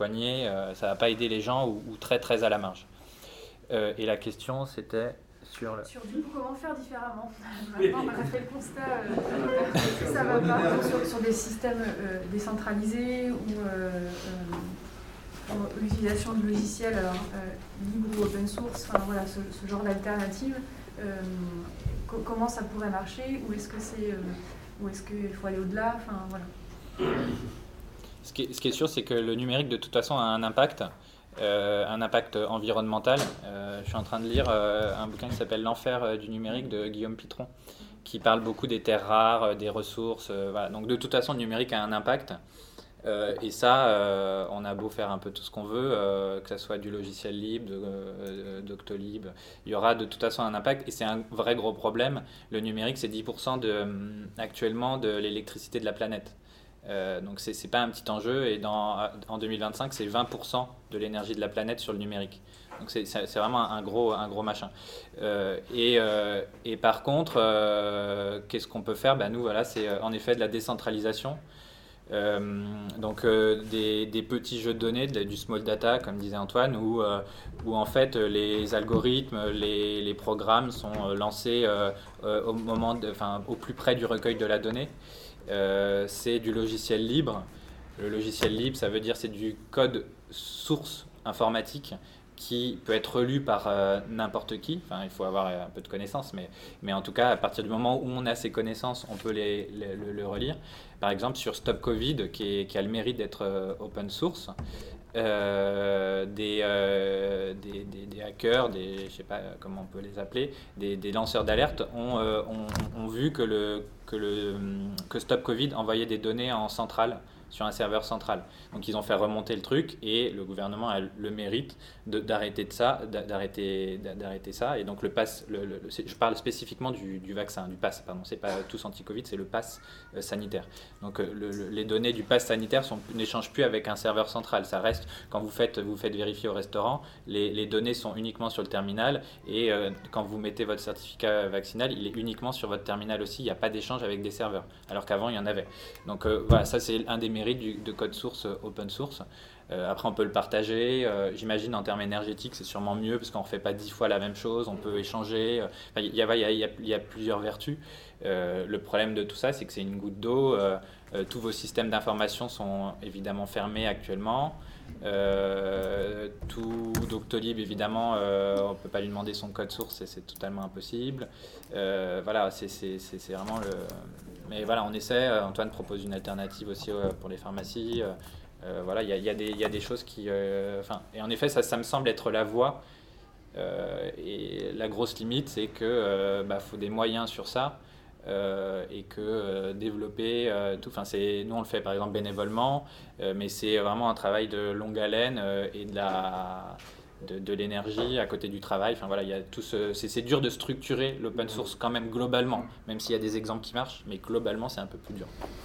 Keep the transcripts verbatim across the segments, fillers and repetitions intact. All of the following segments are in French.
soigner, euh, ça va pas aider les gens ou, ou très très à la marge. Euh, et la question c'était sur le... Sur du coup, comment faire différemment. Maintenant, on a fait le constat euh, que ça va pas sur, sur des systèmes euh, décentralisés ou euh, euh, l'utilisation de logiciels alors, euh, libres ou open source, enfin, voilà, ce, ce genre d'alternative. Euh, co- comment ça pourrait marcher, ou est-ce que c'est, euh, ou est-ce qu'il faut aller au-delà, enfin voilà. Ce qui est, ce qui est sûr, c'est que le numérique de toute façon a un impact. Euh, un impact environnemental. Euh, je suis en train de lire euh, un bouquin qui s'appelle L'enfer euh, du numérique de Guillaume Pitron, qui parle beaucoup des terres rares, euh, des ressources. Euh, voilà. Donc de toute façon, le numérique a un impact. Euh, et ça, euh, on a beau faire un peu tout ce qu'on veut, euh, que ce soit du logiciel libre, de, euh, d'Octolib, il y aura de toute façon un impact. Et c'est un vrai gros problème. Le numérique, c'est dix pour cent de, actuellement de l'électricité de la planète. Euh, donc c'est, c'est pas un petit enjeu et dans, en deux mille vingt-cinq c'est vingt pour cent de l'énergie de la planète sur le numérique. Donc c'est, c'est, c'est vraiment un gros, un gros machin. Euh, et, euh, et par contre, euh, qu'est-ce qu'on peut faire? Ben nous voilà, c'est euh, en effet de la décentralisation. Euh, donc euh, des, des petits jeux de données, de, du small data comme disait Antoine, où, euh, où en fait les algorithmes, les, les programmes sont lancés euh, euh, au moment, de, enfin, au plus près du recueil de la donnée. Euh, c'est du logiciel libre. Le logiciel libre, ça veut dire c'est du code source informatique qui peut être lu par euh, n'importe qui. Enfin, il faut avoir un peu de connaissances, mais, mais en tout cas, à partir du moment où on a ces connaissances, on peut les, les, le, le relire. Par exemple, sur Stop Covid, qui, est, qui a le mérite d'être euh, open source, euh, des, euh, des, des, des hackers, des, je ne sais pas comment on peut les appeler, des, des lanceurs d'alerte ont, euh, ont, ont vu que, le, que, le, que Stop Covid envoyait des données en centrale, sur un serveur central. Donc ils ont fait remonter le truc et le gouvernement a le mérite de, d'arrêter, de ça, d'arrêter, d'arrêter ça. Et donc le pass, le, le, je parle spécifiquement du, du vaccin, du pass, pardon, c'est pas tous anti-Covid, c'est le pass euh, sanitaire. Donc le, le, les données du pass sanitaire sont, n'échangent plus avec un serveur central. Ça reste, quand vous faites, vous faites vérifier au restaurant, les, les données sont uniquement sur le terminal et euh, quand vous mettez votre certificat vaccinal, il est uniquement sur votre terminal aussi. Il n'y a pas d'échange avec des serveurs, alors qu'avant il y en avait. Donc euh, voilà, ça c'est un des mérites du, de code source open source. Euh, après on peut le partager, euh, j'imagine en termes énergétiques c'est sûrement mieux parce qu'on ne refait pas dix fois la même chose, on peut échanger, enfin, il, y a, il, y a, il, y a, il y a plusieurs vertus. Euh, le problème de tout ça c'est que c'est une goutte d'eau, euh, euh, tous vos systèmes d'information sont évidemment fermés actuellement. Euh, tout Doctolib évidemment euh, on ne peut pas lui demander son code source et c'est totalement impossible. Euh, voilà, c'est, c'est, c'est, c'est vraiment le... Mais voilà, on essaie, Antoine propose une alternative aussi euh, pour les pharmacies. Euh, voilà, il y, y, y a des choses qui... Euh, et en effet, ça, ça me semble être la voie. Euh, et la grosse limite, c'est qu'il euh, bah, faut des moyens sur ça. Euh, et que euh, développer euh, tout, enfin c'est, nous on le fait par exemple bénévolement, euh, mais c'est vraiment un travail de longue haleine euh, et de la de, de l'énergie à côté du travail. Enfin voilà, il y a tout ce, c'est, c'est dur de structurer l'open source quand même globalement, même s'il y a des exemples qui marchent, mais globalement c'est un peu plus dur.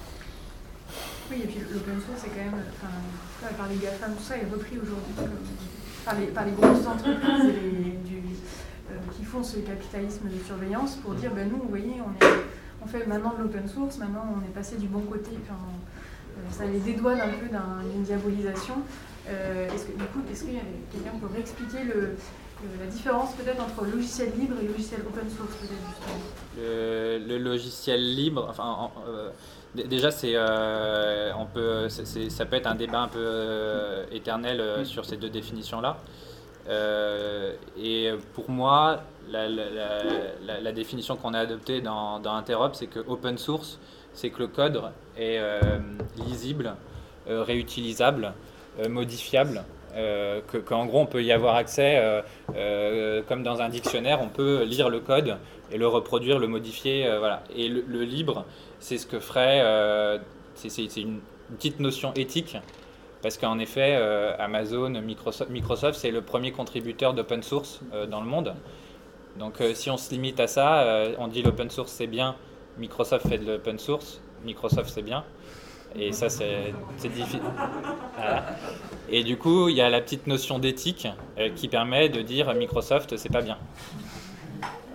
Oui, et puis l'open source c'est quand même, enfin, par les GAFAM, tout ça est repris aujourd'hui par les, par les grosses entreprises et les, du, euh, qui font ce capitalisme de surveillance pour dire, ben nous, vous voyez, on, est, on fait maintenant de l'open source, maintenant on est passé du bon côté, enfin, euh, ça les dédouane un peu d'un, d'une diabolisation. Euh, est-ce que, du coup, est-ce que quelqu'un peut réexpliquer le, le, la différence peut-être entre logiciel libre et logiciel open source peut-être justement le, le logiciel libre, enfin, en, euh, déjà c'est, euh, on peut, c'est, c'est, ça peut être un débat un peu euh, éternel euh, sur ces deux définitions-là. Euh, et pour moi, la, la, la, la définition qu'on a adoptée dans, dans Interop, c'est que open source, c'est que le code est euh, lisible, euh, réutilisable, euh, modifiable, euh, que, qu'en gros on peut y avoir accès, euh, euh, comme dans un dictionnaire, on peut lire le code et le reproduire, le modifier, euh, voilà. Et le, le libre, c'est ce que ferait, euh, c'est, c'est, c'est une petite notion éthique. Parce qu'en effet, euh, Amazon, Microsoft, Microsoft, c'est le premier contributeur d'open source euh, dans le monde. Donc euh, si on se limite à ça, euh, on dit l'open source c'est bien, Microsoft fait de l'open source, Microsoft c'est bien. Et ça c'est, c'est difficile. Voilà. Et du coup, il y a la petite notion d'éthique euh, qui permet de dire Microsoft c'est pas bien.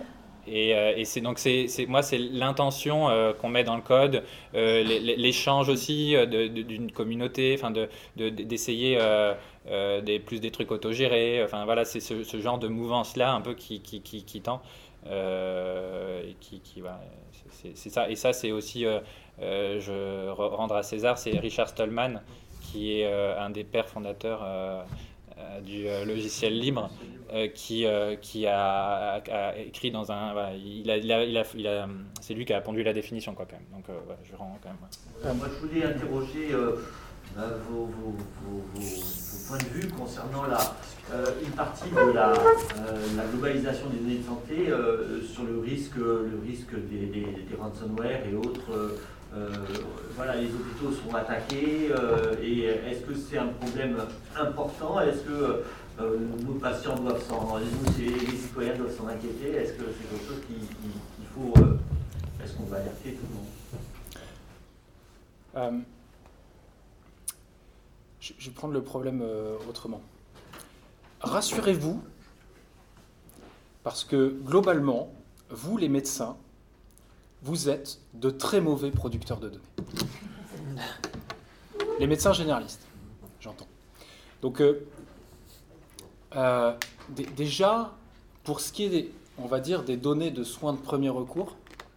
Et, euh, et c'est donc c'est, c'est moi c'est l'intention euh, qu'on met dans le code, euh, l'échange aussi de, de, d'une communauté, enfin de, de d'essayer euh, euh, des plus des trucs autogérés. Enfin voilà, c'est ce, ce genre de mouvance là un peu qui qui qui, qui tend. Euh, et qui, qui voilà, c'est, c'est ça. Et ça c'est aussi euh, euh, je rendre à César, c'est Richard Stallman qui est euh, un des pères fondateurs euh, euh, du euh, logiciel libre. Euh, qui, euh, qui a, a, a écrit dans un... Voilà, il a, il a, il a, il a, c'est lui qui a pondu la définition, quoi, quand même. Donc, euh, voilà, je rends quand même... Euh, moi, je voulais interroger euh, euh, vos, vos, vos, vos, vos points de vue concernant la, euh, une partie de la, euh, la globalisation des données de santé euh, sur le risque, le risque des, des, des ransomware et autres. Euh, euh, voilà, les hôpitaux sont attaqués euh, et est-ce que c'est un problème important? Est-ce que Euh, nos patients doivent s'en, les, les citoyens doivent s'en inquiéter? Est-ce que c'est quelque chose qu'il qui, qui faut, euh, est-ce qu'on va alerter tout le monde? euh, je, je vais prendre le problème euh, autrement. Rassurez-vous, parce que globalement, vous les médecins, vous êtes de très mauvais producteurs de données. Les médecins généralistes, j'entends. Donc, euh, Euh, d- déjà, pour ce qui est, des, on va dire, des données de soins de premier recours,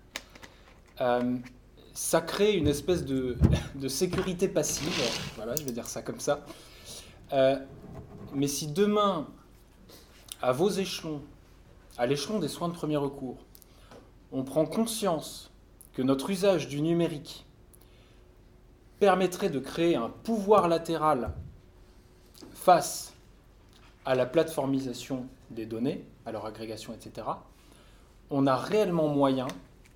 euh, ça crée une espèce de, de sécurité passive, voilà, je vais dire ça comme ça. Euh, mais si demain, à vos échelons, à l'échelon des soins de premier recours, on prend conscience que notre usage du numérique permettrait de créer un pouvoir latéral face à la plateformisation des données, à leur agrégation, et cetera, on a réellement moyen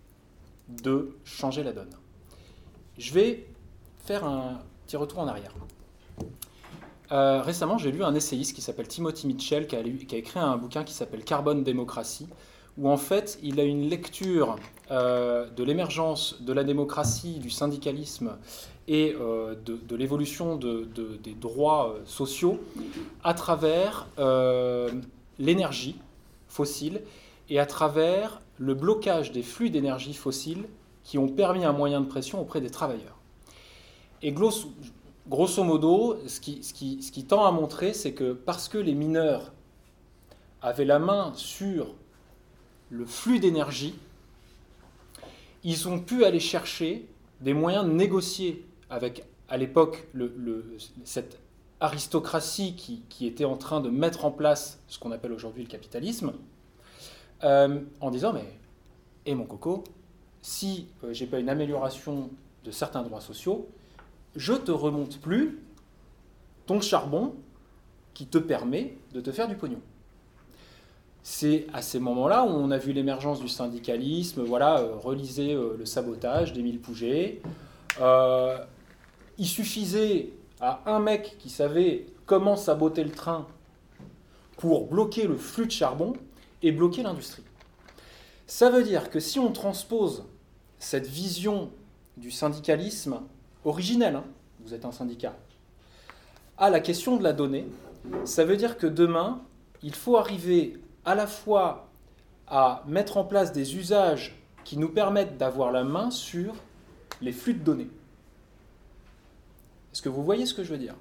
de changer la donne. Je vais faire un petit retour en arrière. Euh, récemment, j'ai lu un essayiste qui s'appelle Timothy Mitchell, qui a, lu, qui a écrit un bouquin qui s'appelle Carbone Démocratie, où en fait, il a une lecture euh, de l'émergence de la démocratie, du syndicalisme et euh, de, de l'évolution de, de, des droits euh, sociaux à travers euh, l'énergie fossile et à travers le blocage des flux d'énergie fossile qui ont permis un moyen de pression auprès des travailleurs. Et grosso, grosso modo, ce qui, ce, qui, ce qui tend à montrer, c'est que parce que les mineurs avaient la main sur le flux d'énergie, ils ont pu aller chercher des moyens de négocier avec, à l'époque, le, le, cette aristocratie qui, qui était en train de mettre en place ce qu'on appelle aujourd'hui le capitalisme, euh, en disant, mais, hé mon coco, si euh, j'ai pas une amélioration de certains droits sociaux, je te remonte plus ton charbon qui te permet de te faire du pognon. C'est à ces moments-là où on a vu l'émergence du syndicalisme, voilà, euh, relisez euh, le sabotage d'Émile Pouget. Euh, il suffisait à un mec qui savait comment saboter le train pour bloquer le flux de charbon et bloquer l'industrie. Ça veut dire que si on transpose cette vision du syndicalisme originel, hein, vous êtes un syndicat, à la question de la donnée, ça veut dire que demain, il faut arriver à la fois à mettre en place des usages qui nous permettent d'avoir la main sur les flux de données. Est-ce que vous voyez ce que je veux dire?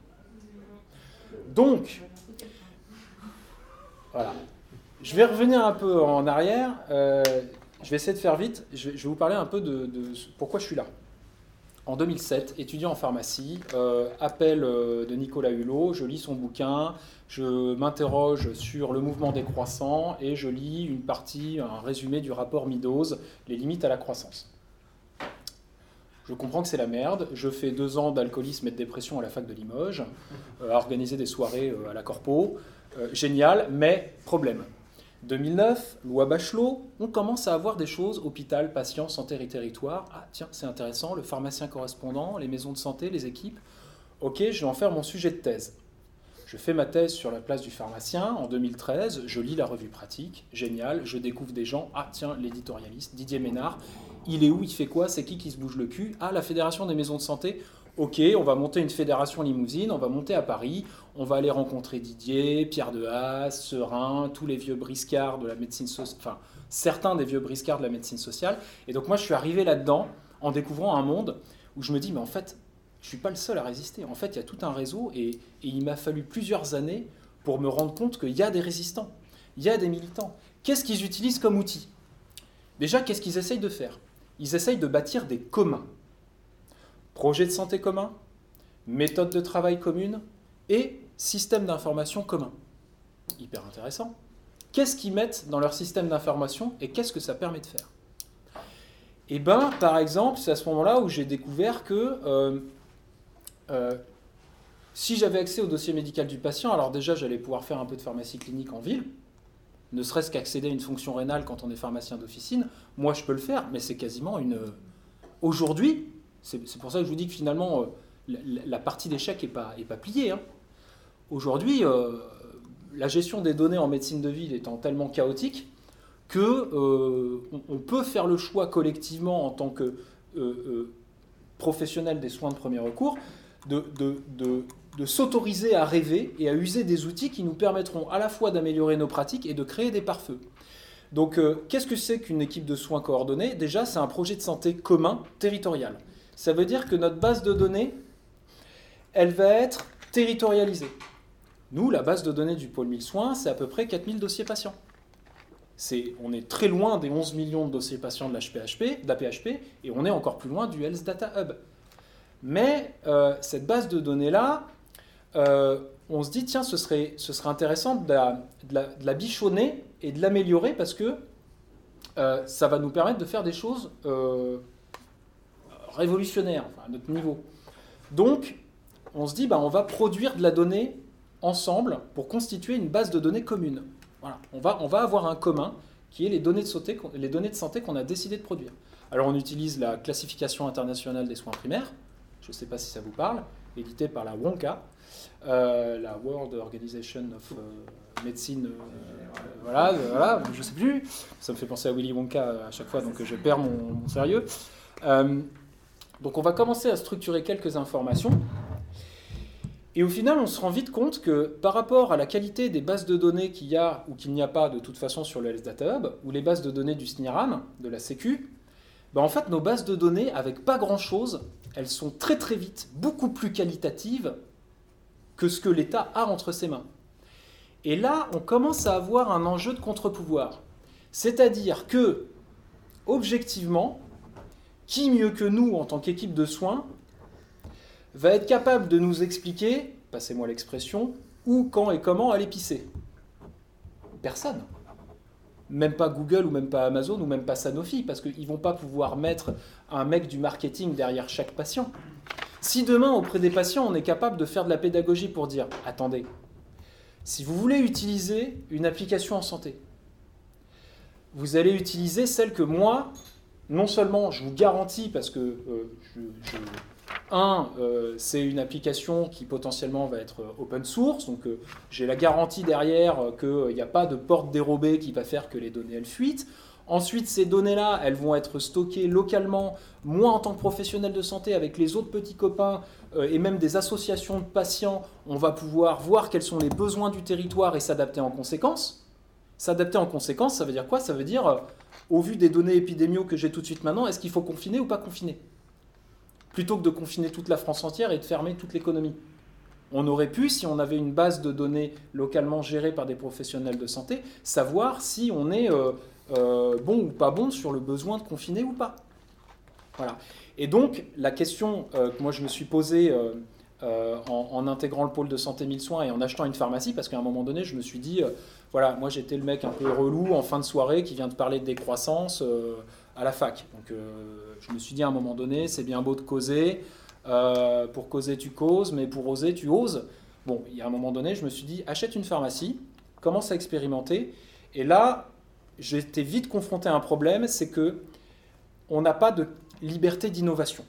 Donc, voilà. Je vais revenir un peu en arrière. Euh, je vais essayer de faire vite. Je vais, je vais vous parler un peu de, de pourquoi je suis là. En deux mille sept, étudiant en pharmacie, euh, appel euh, de Nicolas Hulot, je lis son bouquin, je m'interroge sur le mouvement décroissant et je lis une partie, un résumé du rapport Meadows, les limites à la croissance. Je comprends que c'est la merde, je fais deux ans d'alcoolisme et de dépression à la fac de Limoges, euh, à organiser des soirées euh, à la Corpo, euh, génial, mais problème. deux mille neuf, loi Bachelot, on commence à avoir des choses, hôpital, patient, santé et territoire. Ah tiens, c'est intéressant, le pharmacien correspondant, les maisons de santé, les équipes. Ok, je vais en faire mon sujet de thèse. Je fais ma thèse sur la place du pharmacien en deux mille treize, je lis la revue pratique, génial, je découvre des gens, ah tiens, l'éditorialiste, Didier Ménard, il est où, il fait quoi, c'est qui qui se bouge le cul? Ah, la Fédération des maisons de santé, Ok, on va monter une fédération limousine, on va monter à Paris, on va aller rencontrer Didier, Pierre de Haas, Serin, tous les vieux briscards de la médecine sociale, enfin certains des vieux briscards de la médecine sociale. Et donc moi je suis arrivé là-dedans en découvrant un monde où je me dis mais en fait je ne suis pas le seul à résister. En fait il y a tout un réseau et, et il m'a fallu plusieurs années pour me rendre compte qu'il y a des résistants, il y a des militants. Qu'est-ce qu'ils utilisent comme outil? Déjà, qu'est-ce qu'ils essayent de faire? Ils essayent de bâtir des communs. Projet de santé commun, méthode de travail commune et système d'information commun. Hyper intéressant. Qu'est-ce qu'ils mettent dans leur système d'information et qu'est-ce que ça permet de faire? Eh bien, par exemple, c'est à ce moment-là où j'ai découvert que euh, euh, si j'avais accès au dossier médical du patient, alors déjà, j'allais pouvoir faire un peu de pharmacie clinique en ville, ne serait-ce qu'accéder à une fonction rénale quand on est pharmacien d'officine. Moi, je peux le faire, mais c'est quasiment une... Aujourd'hui, c'est, c'est pour ça que je vous dis que finalement, euh, la, la partie d'échec n'est pas, est pas pliée. Hein. Aujourd'hui, euh, la gestion des données en médecine de ville étant tellement chaotique que euh, on, on peut faire le choix collectivement en tant que euh, euh, professionnel des soins de premier recours de, de, de, de s'autoriser à rêver et à user des outils qui nous permettront à la fois d'améliorer nos pratiques et de créer des pare-feux. Donc, euh, qu'est-ce que c'est qu'une équipe de soins coordonnée? Déjà, c'est un projet de santé commun, territorial. Ça veut dire que notre base de données, elle va être territorialisée. Nous, la base de données du pôle mille soins, c'est à peu près quatre mille dossiers patients. C'est, on est très loin des onze millions de dossiers patients de l'H P H P, d'A P H P, et on est encore plus loin du Health Data Hub. Mais euh, cette base de données-là, euh, on se dit, tiens, ce serait, ce serait intéressant de la, de, la, de la bichonner et de l'améliorer parce que euh, ça va nous permettre de faire des choses euh, révolutionnaires, enfin, à notre niveau. Donc, on se dit, bah, on va produire de la donnée ensemble pour constituer une base de données commune. Voilà. On va, on va avoir un commun qui est les données de santé, les données de santé qu'on a décidé de produire. Alors, on utilise la classification internationale des soins primaires, je ne sais pas si ça vous parle, éditée par la WONCA, euh, la World Organization of euh, Medicine, euh, voilà, euh, voilà, je ne sais plus, ça me fait penser à Willy Wonka à chaque fois, donc je perds mon, mon sérieux. Euh, donc on va commencer à structurer quelques informations, et au final on se rend vite compte que par rapport à la qualité des bases de données qu'il y a ou qu'il n'y a pas de toute façon sur le Health Data Hub, ou les bases de données du S N I R A M, de la Sécu, ben en fait nos bases de données, avec pas grand-chose, elles sont très très vite beaucoup plus qualitatives que ce que l'État a entre ses mains. Et là, on commence à avoir un enjeu de contre-pouvoir. C'est-à-dire que, objectivement, qui mieux que nous, en tant qu'équipe de soins, va être capable de nous expliquer, passez-moi l'expression, où, quand et comment aller pisser? Personne. Même pas Google ou même pas Amazon ou même pas Sanofi, parce qu'ils ne vont pas pouvoir mettre un mec du marketing derrière chaque patient. Si demain, auprès des patients, on est capable de faire de la pédagogie pour dire « Attendez, si vous voulez utiliser une application en santé, vous allez utiliser celle que moi, non seulement je vous garantis, parce que euh, je, je, un, euh, c'est une application qui potentiellement va être open source, donc euh, j'ai la garantie derrière euh, qu'il n'y a pas de porte dérobée qui va faire que les données elles fuitent. Ensuite, ces données-là, elles vont être stockées localement. Moi, en tant que professionnel de santé, avec les autres petits copains euh, et même des associations de patients, on va pouvoir voir quels sont les besoins du territoire et s'adapter en conséquence. S'adapter en conséquence, ça veut dire quoi? Ça veut dire, euh, au vu des données épidémiaux que j'ai tout de suite maintenant, est-ce qu'il faut confiner ou pas confiner? Plutôt que de confiner toute la France entière et de fermer toute l'économie. On aurait pu, si on avait une base de données localement gérée par des professionnels de santé, savoir si on est euh, euh, bon ou pas bon sur le besoin de confiner ou pas. Voilà. Et donc, la question euh, que moi je me suis posée euh, euh, en, en intégrant le pôle de santé mille soins et en achetant une pharmacie, parce qu'à un moment donné, je me suis dit, euh, voilà, moi j'étais le mec un peu relou en fin de soirée qui vient de parler de décroissance euh, à la fac. Donc, euh, je me suis dit à un moment donné, c'est bien beau de causer. Euh, pour causer, tu causes, mais pour oser, tu oses. Bon, il y a un moment donné, je me suis dit, achète une pharmacie, commence à expérimenter. Et là, j'ai été vite confronté à un problème, c'est que on n'a pas de liberté d'innovation.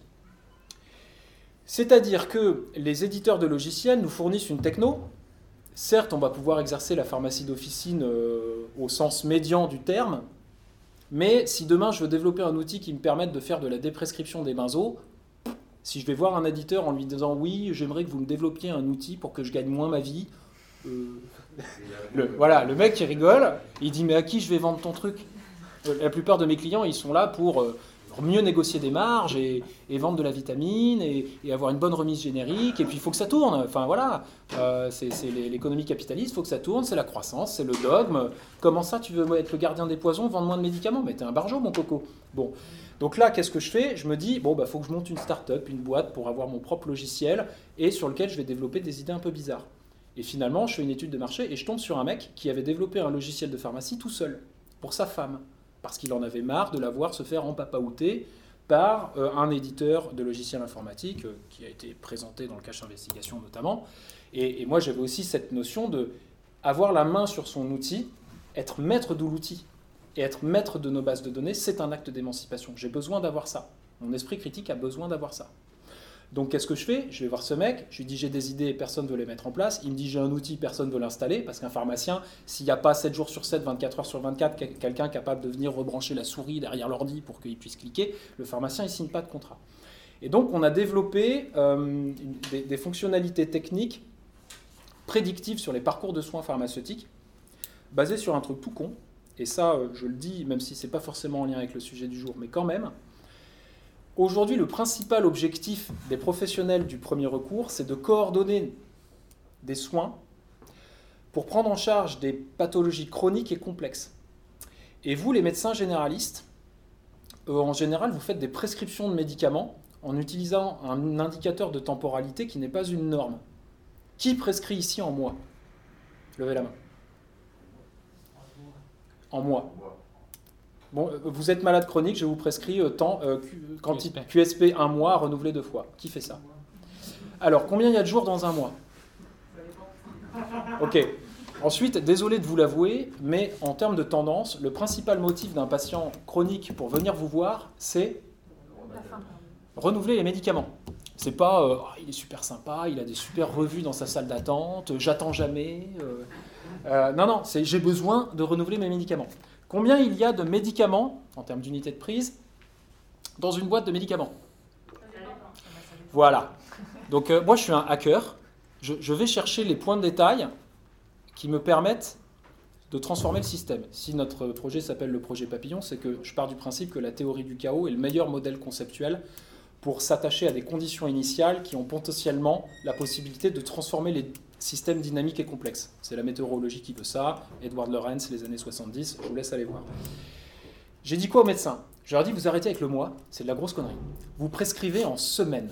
C'est-à-dire que les éditeurs de logiciels nous fournissent une techno. Certes, on va pouvoir exercer la pharmacie d'officine euh, au sens médian du terme, mais si demain je veux développer un outil qui me permette de faire de la déprescription des benzos, Si je vais voir un éditeur en lui disant « oui, j'aimerais que vous me développiez un outil pour que je gagne moins ma vie euh, », le, voilà, le mec il rigole, il dit « mais à qui je vais vendre ton truc ?» La plupart de mes clients, ils sont là pour... Euh, pour mieux négocier des marges et, et vendre de la vitamine et, et avoir une bonne remise générique. Et puis, il faut que ça tourne. Enfin, voilà, euh, c'est, c'est l'économie capitaliste, il faut que ça tourne, c'est la croissance, c'est le dogme. Comment ça, tu veux être le gardien des poisons, vendre moins de médicaments? Mais t'es un barjot, mon coco. Bon, donc là, qu'est-ce que je fais? Je me dis, bon, bah, faut que je monte une start-up, une boîte pour avoir mon propre logiciel et sur lequel je vais développer des idées un peu bizarres. Et finalement, je fais une étude de marché et je tombe sur un mec qui avait développé un logiciel de pharmacie tout seul, pour sa femme. Parce qu'il en avait marre de la voir se faire empapaouter par euh, un éditeur de logiciels informatiques euh, qui a été présenté dans le cache investigation notamment. Et, et moi, j'avais aussi cette notion de avoir la main sur son outil, être maître de l'outil et être maître de nos bases de données, c'est un acte d'émancipation. J'ai besoin d'avoir ça. Mon esprit critique a besoin d'avoir ça. Donc, qu'est-ce que je fais? Je vais voir ce mec, je lui dis j'ai des idées et personne ne veut les mettre en place. Il me dit j'ai un outil, personne ne veut l'installer, parce qu'un pharmacien, s'il n'y a pas sept jours sur sept, vingt-quatre heures sur vingt-quatre, quelqu'un capable de venir rebrancher la souris derrière l'ordi pour qu'il puisse cliquer, le pharmacien, il ne signe pas de contrat. Et donc, on a développé euh, des, des fonctionnalités techniques prédictives sur les parcours de soins pharmaceutiques, basées sur un truc tout con. Et ça, je le dis, même si ce n'est pas forcément en lien avec le sujet du jour, mais quand même. Aujourd'hui, le principal objectif des professionnels du premier recours, c'est de coordonner des soins pour prendre en charge des pathologies chroniques et complexes. Et vous, les médecins généralistes, euh, en général, vous faites des prescriptions de médicaments en utilisant un indicateur de temporalité qui n'est pas une norme. Qui prescrit ici en mois? Levez la main. En mois. Bon, vous êtes malade chronique, je vous prescris euh, temps, euh, quantité Q S P un mois, renouvelé deux fois. Qui fait ça? Alors, combien il y a de jours dans un mois? Ok. Ensuite, désolé de vous l'avouer, mais en termes de tendance, le principal motif d'un patient chronique pour venir vous voir, c'est renouveler les médicaments. C'est pas euh, oh, il est super sympa, il a des super revues dans sa salle d'attente, j'attends jamais. Euh, euh, non, non, c'est j'ai besoin de renouveler mes médicaments. Combien il y a de médicaments, en termes d'unité de prise, dans une boîte de médicaments? Voilà. Donc euh, moi, je suis un hacker. Je, je vais chercher les points de détail qui me permettent de transformer le système. Si notre projet s'appelle le projet Papillon, c'est que je pars du principe que la théorie du chaos est le meilleur modèle conceptuel pour s'attacher à des conditions initiales qui ont potentiellement la possibilité de transformer les système dynamique et complexe. C'est la météorologie qui veut ça, Edward Lorenz, les années soixante-dix, je vous laisse aller voir. J'ai dit quoi aux médecins? Je leur ai dit, vous arrêtez avec le mois, c'est de la grosse connerie. Vous prescrivez en semaine.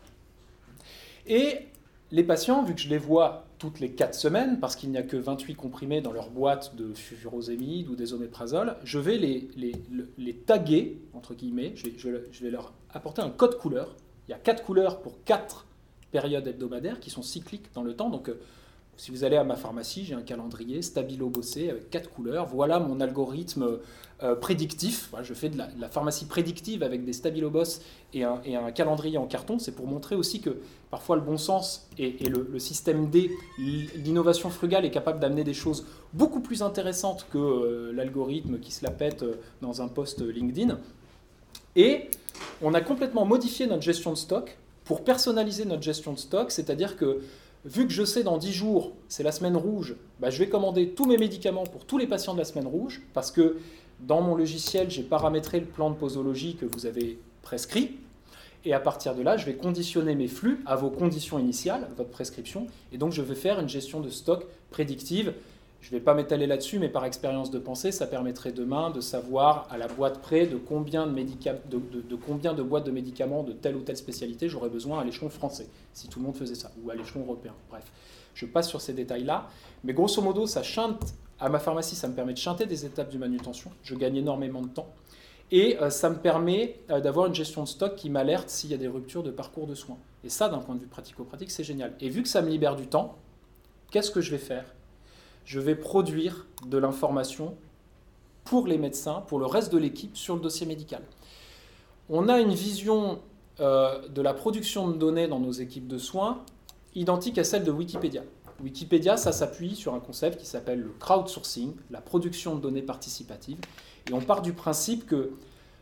Et les patients, vu que je les vois toutes les quatre semaines, parce qu'il n'y a que vingt-huit comprimés dans leur boîte de furosémide ou des oméprazole, je vais les, les, les taguer, entre guillemets, je vais, je vais leur apporter un code couleur. Il y a quatre couleurs pour quatre périodes hebdomadaires qui sont cycliques dans le temps. Donc, euh, si vous allez à ma pharmacie, j'ai un calendrier stabilo bossé avec quatre couleurs. Voilà mon algorithme euh, prédictif. Voilà, je fais de la, de la pharmacie prédictive avec des stabilo boss et un, et un calendrier en carton. C'est pour montrer aussi que parfois le bon sens et, et le, le système D, l'innovation frugale est capable d'amener des choses beaucoup plus intéressantes que euh, l'algorithme qui se la pète euh, dans un post LinkedIn. Et on a complètement modifié notre gestion de stock pour personnaliser notre gestion de stock, c'est-à-dire que vu que je sais dans dix jours, c'est la semaine rouge, bah, je vais commander tous mes médicaments pour tous les patients de la semaine rouge, parce que dans mon logiciel, j'ai paramétré le plan de posologie que vous avez prescrit, et à partir de là, je vais conditionner mes flux à vos conditions initiales, votre prescription, et donc je vais faire une gestion de stock prédictive. Je ne vais pas m'étaler là-dessus, mais par expérience de pensée, ça permettrait demain de savoir à la boîte près de combien de, médica... de, de, de combien de boîtes de médicaments de telle ou telle spécialité j'aurais besoin à l'échelon français, si tout le monde faisait ça, ou à l'échelon européen. Bref, je passe sur ces détails-là, mais grosso modo, ça chante, à ma pharmacie, ça me permet de chanter des étapes de manutention, je gagne énormément de temps, et euh, ça me permet euh, d'avoir une gestion de stock qui m'alerte s'il y a des ruptures de parcours de soins. Et ça, d'un point de vue pratico-pratique, c'est génial. Et vu que ça me libère du temps, qu'est-ce que je vais faire ? Je vais produire de l'information pour les médecins, pour le reste de l'équipe, sur le dossier médical. On a une vision euh, de la production de données dans nos équipes de soins identique à celle de Wikipédia. Wikipédia, ça s'appuie sur un concept qui s'appelle le crowdsourcing, la production de données participatives. Et on part du principe que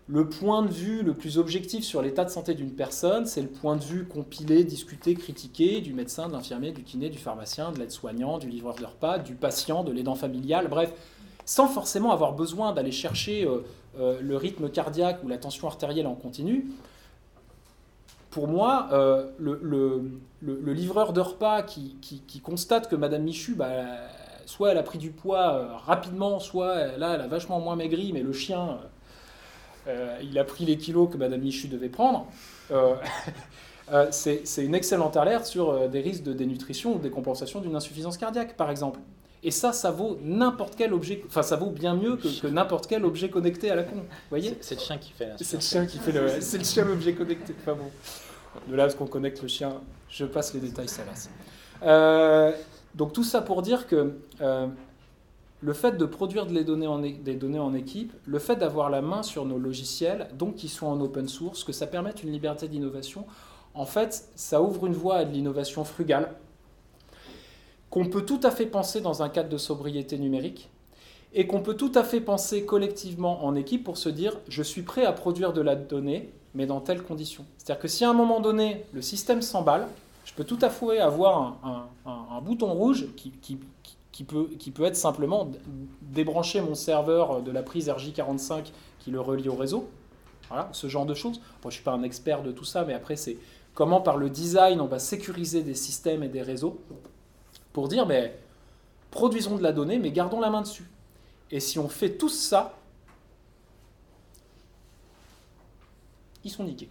le point de vue le plus objectif sur l'état de santé d'une personne, c'est le point de vue compilé, discuté, critiqué du médecin, de l'infirmier, du kiné, du pharmacien, de l'aide-soignant, du livreur de repas, du patient, de l'aidant familial, bref, sans forcément avoir besoin d'aller chercher euh, euh, le rythme cardiaque ou la tension artérielle en continu. Pour moi, euh, le, le, le, le livreur de repas qui, qui, qui constate que Madame Michu, bah, soit elle a pris du poids euh, rapidement, soit là, elle a vachement moins maigri, mais le chien, euh, il a pris les kilos que Madame Michu devait prendre, euh, euh, c'est, c'est une excellente alerte sur euh, des risques de dénutrition ou de décompensation d'une insuffisance cardiaque, par exemple. Et ça, ça vaut n'importe quel objet, enfin ça vaut bien mieux que, que n'importe quel objet connecté à la con. Vous voyez ? C'est, c'est le chien qui fait. C'est le chien qui fait le, c'est le chien l'objet connecté. Enfin bon, de là à ce qu'on connecte le chien, je passe les détails, ça lasse. Euh, donc tout ça pour dire que euh, le fait de produire des données, en, des données en équipe, le fait d'avoir la main sur nos logiciels, donc qu'ils soient en open source, que ça permette une liberté d'innovation, en fait, ça ouvre une voie à de l'innovation frugale, qu'on peut tout à fait penser dans un cadre de sobriété numérique et qu'on peut tout à fait penser collectivement en équipe pour se dire « je suis prêt à produire de la donnée, mais dans telles conditions ». C'est-à-dire que si à un moment donné, le système s'emballe, je peux tout à fait avoir un, un, un, un bouton rouge qui, qui, qui, peut, qui peut être simplement débrancher mon serveur de la prise R J quarante-cinq qui le relie au réseau. Voilà, ce genre de choses. Bon, je ne suis pas un expert de tout ça, mais après, c'est comment par le design, on va sécuriser des systèmes et des réseaux pour dire, ben, produisons de la donnée, mais gardons la main dessus. Et si on fait tous ça, ils sont niqués.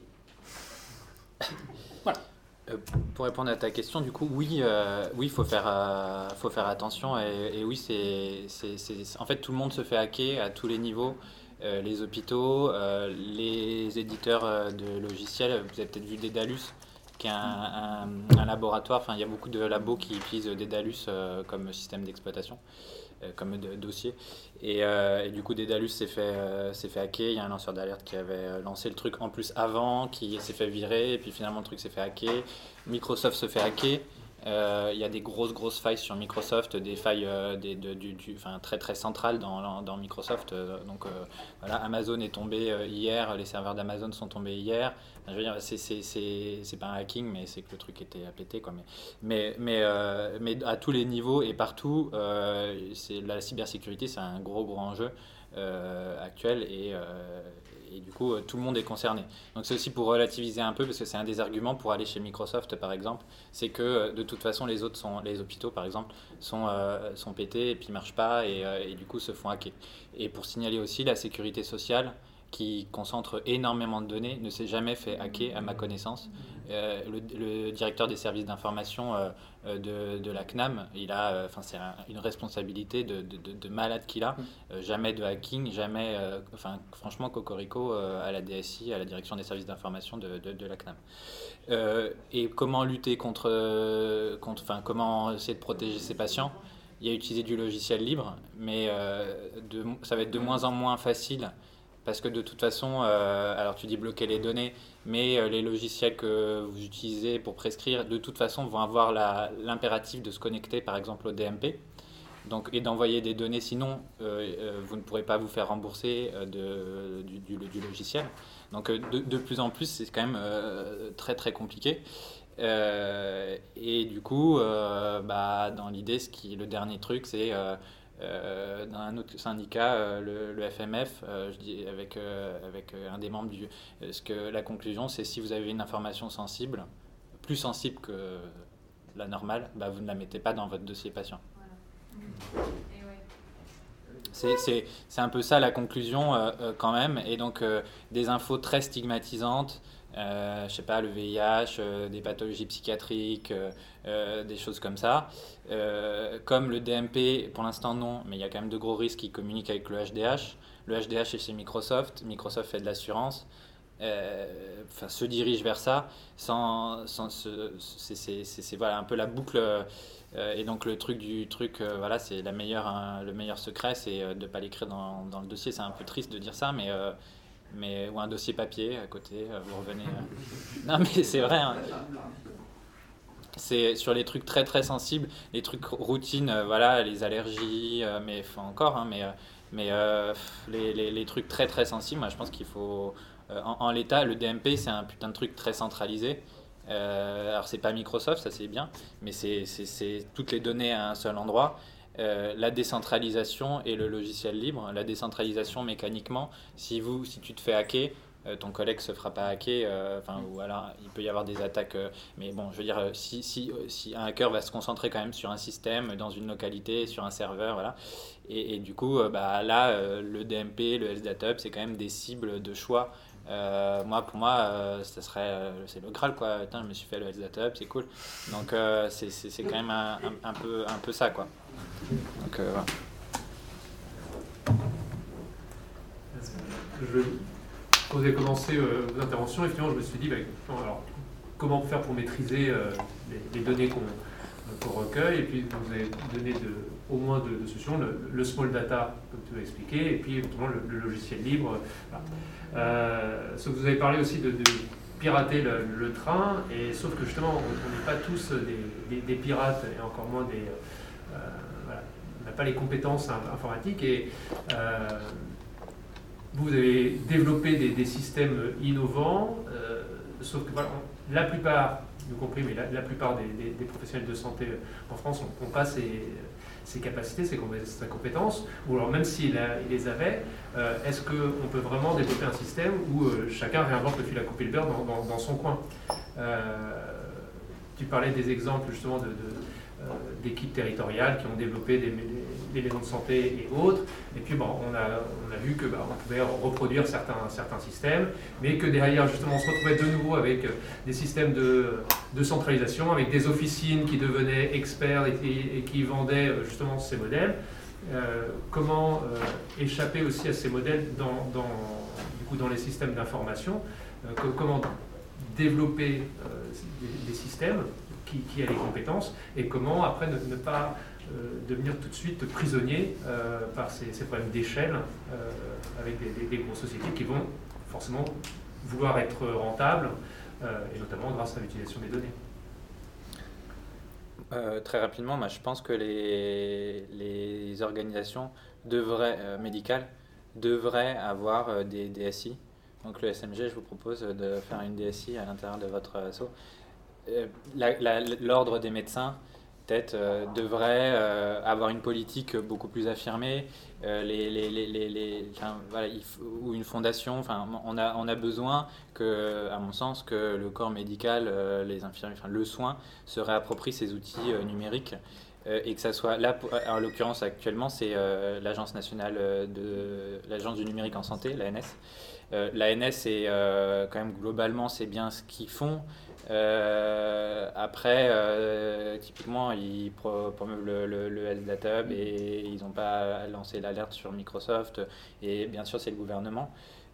Voilà. Euh, pour répondre à ta question, du coup, oui, euh, oui, faut faire, euh, faut faire attention. Et, et oui, c'est, c'est, c'est, en fait, tout le monde se fait hacker à tous les niveaux. Euh, les hôpitaux, euh, les éditeurs euh, de logiciels. Vous avez peut-être vu Daedalus, qui est un, un, un laboratoire. Enfin, il y a beaucoup de labos qui utilisent Daedalus euh, comme système d'exploitation, euh, comme de, dossier. Et, euh, et du coup, Daedalus s'est fait, euh, s'est fait hacker. Il y a un lanceur d'alerte qui avait lancé le truc en plus avant, qui s'est fait virer, et puis finalement le truc s'est fait hacker. Microsoft se fait hacker. Euh, il y a des grosses grosses failles sur Microsoft, des failles euh, des, de, du, du, enfin, très très centrales dans, dans Microsoft. Euh, donc euh, voilà, Amazon est tombé euh, hier, les serveurs d'Amazon sont tombés hier. Enfin, je veux dire, c'est, c'est, c'est, c'est pas un hacking, mais c'est que le truc était à péter, quoi. Mais, mais, mais, euh, mais à tous les niveaux et partout, euh, c'est, la cybersécurité, c'est un gros gros enjeu euh, actuel et euh, et du coup, tout le monde est concerné. Donc c'est aussi pour relativiser un peu, parce que c'est un des arguments pour aller chez Microsoft, par exemple, c'est que de toute façon, les autres sont, les hôpitaux, par exemple, sont, euh, sont pétés et puis marchent pas et, euh, et du coup se font hacker. Et pour signaler aussi, la sécurité sociale, qui concentre énormément de données, ne s'est jamais fait hacker, à ma connaissance. Euh, le, le directeur des services d'information euh, de, de la C N A M, il a, enfin, c'est un, une responsabilité de, de, de, de malade qu'il a. Euh, jamais de hacking, jamais, euh, enfin, franchement, cocorico euh, à la D S I, à la direction des services d'information de, de, de la C N A M. Euh, et comment lutter contre, contre, enfin, comment essayer de protéger ses patients? Il y a utilisé du logiciel libre, mais euh, de, ça va être de moins en moins facile. Parce que de toute façon, euh, alors tu dis bloquer les données, mais euh, les logiciels que vous utilisez pour prescrire, de toute façon, vont avoir la, l'impératif de se connecter, par exemple, au D M P, donc, et d'envoyer des données. Sinon, euh, euh, vous ne pourrez pas vous faire rembourser euh, de, du, du, du logiciel. Donc, euh, de, de plus en plus, c'est quand même euh, très très compliqué. Euh, et du coup, euh, bah, dans l'idée, ce qui, le dernier truc, c'est euh, Euh, dans un autre syndicat, euh, le, le F M F, euh, je dis avec, euh, avec euh, un des membres du... Euh, ce que la conclusion, c'est si vous avez une information sensible, plus sensible que la normale, bah, vous ne la mettez pas dans votre dossier patient. Voilà. Et ouais. C'est, c'est, c'est un peu ça la conclusion euh, euh, quand même. Et donc, euh, des infos très stigmatisantes, Euh, je sais pas, le V I H, euh, des pathologies psychiatriques, euh, euh, des choses comme ça. Euh, comme le D M P, pour l'instant non, mais il y a quand même de gros risques qui communiquent avec le H D H. Le H D H est chez Microsoft, Microsoft fait de l'assurance, euh, enfin, se dirige vers ça, sans, sans ce, c'est, c'est, c'est, c'est voilà, un peu la boucle. Euh, et donc le truc du truc, euh, voilà, c'est la meilleure, hein, le meilleur secret, c'est euh, de ne pas l'écrire dans, dans le dossier. C'est un peu triste de dire ça, mais... Euh, mais ou un dossier papier à côté, vous revenez. Euh... Non, mais c'est vrai. Hein. C'est sur les trucs très très sensibles, les trucs routines, euh, voilà, les allergies, euh, mais enfin, encore, hein, mais euh, Mais euh, les, les, les trucs très très sensibles, moi je pense qu'il faut... euh, en, en l'état, le D M P, c'est un putain de truc très centralisé. Euh, alors c'est pas Microsoft, ça c'est bien, mais c'est, c'est, c'est toutes les données à un seul endroit. Euh, la décentralisation et le logiciel libre. La décentralisation mécaniquement, si, vous, si tu te fais hacker, euh, ton collègue se fera pas hacker, euh, enfin, ou alors il peut y avoir des attaques, euh, mais bon, je veux dire, euh, si, si, euh, si un hacker va se concentrer quand même sur un système, dans une localité, sur un serveur, voilà, et, et du coup, euh, bah, là, euh, le D M P, le S D A T U B, c'est quand même des cibles de choix. Euh, moi, pour moi, euh, ça serait, euh, c'est le Graal, quoi. Putain, je me suis fait le S D A T U B, c'est cool. Donc, euh, c'est, c'est, c'est quand même un, un, un, peu, un peu ça, quoi. Donc, euh, voilà. Je, quand vous avez commencé euh, vos interventions, effectivement, je me suis dit, bah, alors, comment faire pour maîtriser euh, les, les données qu'on, qu'on recueille, et puis vous avez donné de, au moins deux, deux solutions, le, le small data, comme tu l'as expliqué, et puis évidemment le, le logiciel libre. Voilà. Euh, sauf que vous avez parlé aussi de, de pirater le, le train, et sauf que justement, on n'est pas tous des, des, des pirates, et encore moins des... Euh, voilà, on n'a pas les compétences informatiques, et euh, vous avez développé des, des systèmes innovants, euh, sauf que voilà, on, la plupart, nous compris, mais la, la plupart des, des, des professionnels de santé en France n'ont pas ces, ces capacités, ces, ces compétences, ou alors même s'ils les avaient, euh, est-ce qu'on peut vraiment développer un système où euh, chacun réinvente le fil à couper le beurre dans, dans, dans son coin? euh, Tu parlais des exemples justement de, de euh, d'équipes territoriales qui ont développé des, des, des maisons de santé et autres, et puis bon, on, a, on a vu que bah, on pouvait reproduire certains, certains systèmes, mais que derrière justement on se retrouvait de nouveau avec des systèmes de, de centralisation, avec des officines qui devenaient experts et, et, et qui vendaient justement ces modèles. Euh, comment euh, échapper aussi à ces modèles dans, dans, du coup, dans les systèmes d'information, euh, que, comment développer euh, des, des systèmes qui, qui a les compétences, et comment après ne, ne pas euh, devenir tout de suite prisonnier euh, par ces, ces problèmes d'échelle euh, avec des, des, des grosses sociétés qui vont forcément vouloir être rentables, euh, et notamment grâce à l'utilisation des données. Euh, très rapidement, moi, je pense que les, les organisations devraient, euh, médicales devraient avoir euh, des D S I. Donc le S M G, je vous propose de faire une D S I à l'intérieur de votre asso. La, la, l'ordre des médecins, peut-être, euh, devrait euh, avoir une politique beaucoup plus affirmée, euh, les, les, les, les, les, enfin, voilà, il faut, ou une fondation. Enfin, on a, on a besoin, que, à mon sens, que le corps médical, euh, les infirmiers, enfin, le soin, se réapproprie ces outils euh, numériques. Euh, et que ça soit là, pour, en l'occurrence actuellement, c'est euh, l'Agence nationale de l'Agence du numérique en santé, l'A N S. Euh, L'A N S, est, euh, quand même, globalement, c'est bien ce qu'ils font. Euh, après, euh, typiquement, ils promeuvent le, le, le S D A T U B et ils n'ont pas lancé l'alerte sur Microsoft, et bien sûr, c'est le gouvernement.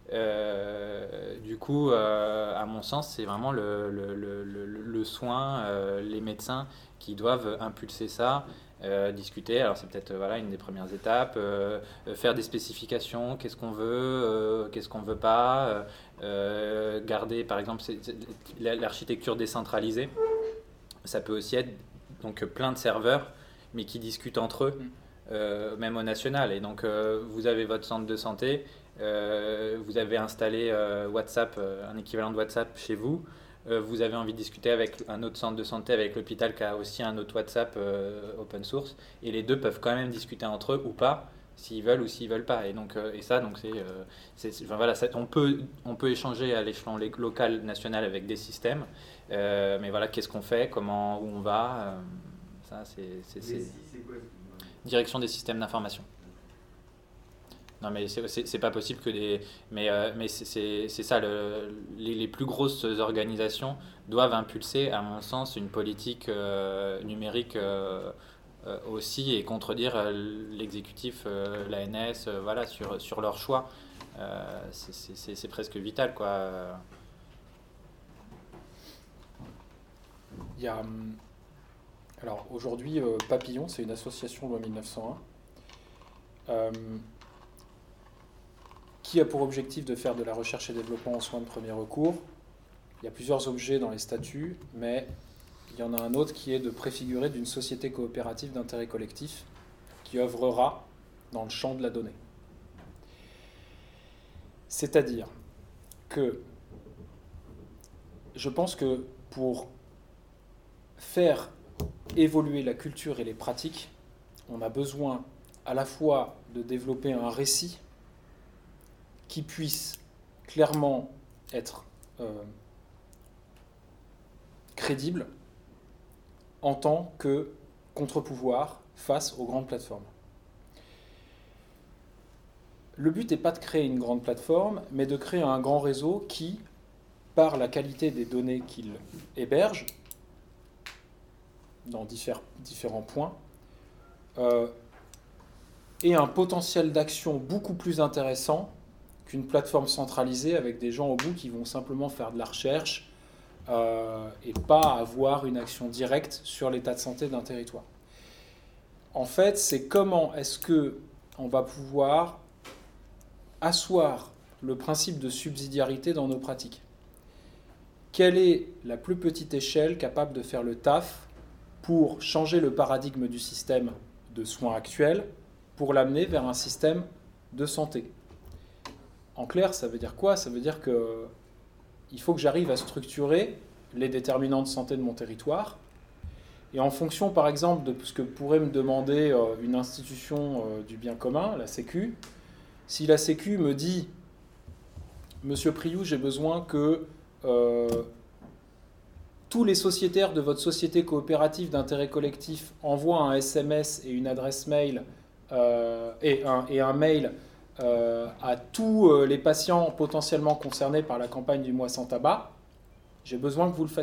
Euh, du coup, euh, à mon sens, c'est vraiment le, le, le, le, le soin, euh, les médecins qui doivent impulser ça. Euh, discuter, alors c'est peut-être euh, voilà, une des premières étapes, euh, faire des spécifications, qu'est-ce qu'on veut, euh, qu'est-ce qu'on ne veut pas, euh, garder par exemple c'est, c'est, l'architecture décentralisée. Ça peut aussi être donc, plein de serveurs, mais qui discutent entre eux, euh, même au national. Et donc euh, vous avez votre centre de santé, euh, vous avez installé euh, WhatsApp, euh, un équivalent de WhatsApp chez vous. Vous avez envie de discuter avec un autre centre de santé, avec l'hôpital qui a aussi un autre WhatsApp euh, open source, et les deux peuvent quand même discuter entre eux ou pas, s'ils veulent ou s'ils veulent pas. Et donc euh, et ça, donc c'est, euh, c'est enfin, voilà, ça, on peut on peut échanger à l'échelon local, national avec des systèmes, euh, mais voilà, qu'est-ce qu'on fait, comment, où on va, euh, ça c'est, c'est, c'est... c'est quoi, direction des systèmes d'information. Non, mais c'est, c'est, c'est pas possible que des. Mais, euh, mais c'est, c'est, c'est ça, le, les, les plus grosses organisations doivent impulser, à mon sens, une politique euh, numérique euh, euh, aussi, et contredire euh, l'exécutif, euh, l'A N S, euh, voilà, sur, sur leur choix. Euh, c'est, c'est, c'est, c'est presque vital, quoi. Il y a. Alors aujourd'hui, euh, Papillon, c'est une association loi mille neuf cent un. Euh, qui a pour objectif de faire de la recherche et développement en soins de premier recours. Il y a plusieurs objets dans les statuts, mais il y en a un autre qui est de préfigurer d'une société coopérative d'intérêt collectif qui œuvrera dans le champ de la donnée. C'est-à-dire que je pense que pour faire évoluer la culture et les pratiques, on a besoin à la fois de développer un récit qui puisse clairement être euh, crédible en tant que contre-pouvoir face aux grandes plateformes. Le but n'est pas de créer une grande plateforme, mais de créer un grand réseau qui, par la qualité des données qu'il héberge, dans diffère, différents points, euh, ait un potentiel d'action beaucoup plus intéressant qu'une plateforme centralisée avec des gens au bout qui vont simplement faire de la recherche euh, et pas avoir une action directe sur l'état de santé d'un territoire. En fait, c'est comment est-ce qu'on va pouvoir asseoir le principe de subsidiarité dans nos pratiques. Quelle est la plus petite échelle capable de faire le taf pour changer le paradigme du système de soins actuel pour l'amener vers un système de santé? En clair, ça veut dire quoi? Ça veut dire qu'il faut que j'arrive à structurer les déterminants de santé de mon territoire. Et en fonction, par exemple, de ce que pourrait me demander une institution du bien commun, la Sécu, si la Sécu me dit « Monsieur Priou, j'ai besoin que euh, tous les sociétaires de votre société coopérative d'intérêt collectif envoient un S M S et une adresse mail euh, et, un, et un mail euh, à tous euh, les patients potentiellement concernés par la campagne du mois sans tabac, j'ai besoin que vous le fassiez. »